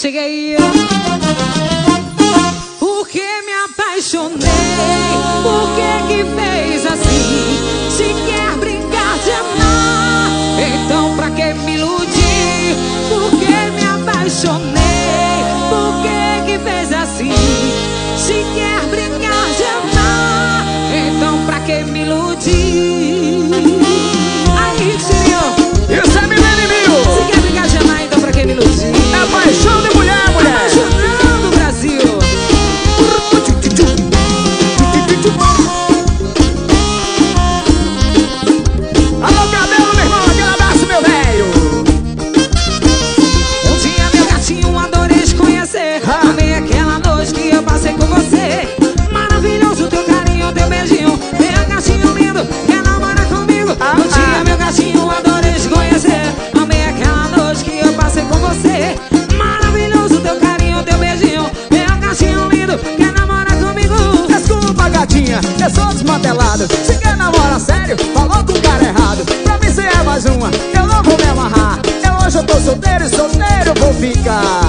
Cheguei. Por que me apaixonei? Por que fez assim? Se quer brincar de amar, então pra que me iludir? Por que me apaixonei? Por que fez assim? Se quer brincar de amar, então pra que me iludir? Aí, Tirinho, isso é Milene Mil. se quer brincar de amar, então pra que me iludir? É paixão de mulher, mulher. Apaixonando o Brasil. Alô, cabelo, meu irmão, aquele abraço, meu velho. Um dia, meu gatinho, adorei te conhecer. Amei aquela noite que eu passei com você. Maravilhoso teu carinho, teu beijinho. Meu gatinho lindo, quer namorar comigo? Um dia, meu gatinho, adorei te conhecer. Amei aquela noite que eu passei com você. Maravilhoso teu carinho, teu beijinho. Meu gatinho lindo, quer namorar comigo? Desculpa, gatinha, eu sou desmantelado. Se quer namorar sério, falou com o cara errado. Pra mim cê é mais uma, eu não vou me amarrar. Hoje eu tô solteiro e solteiro vou ficar.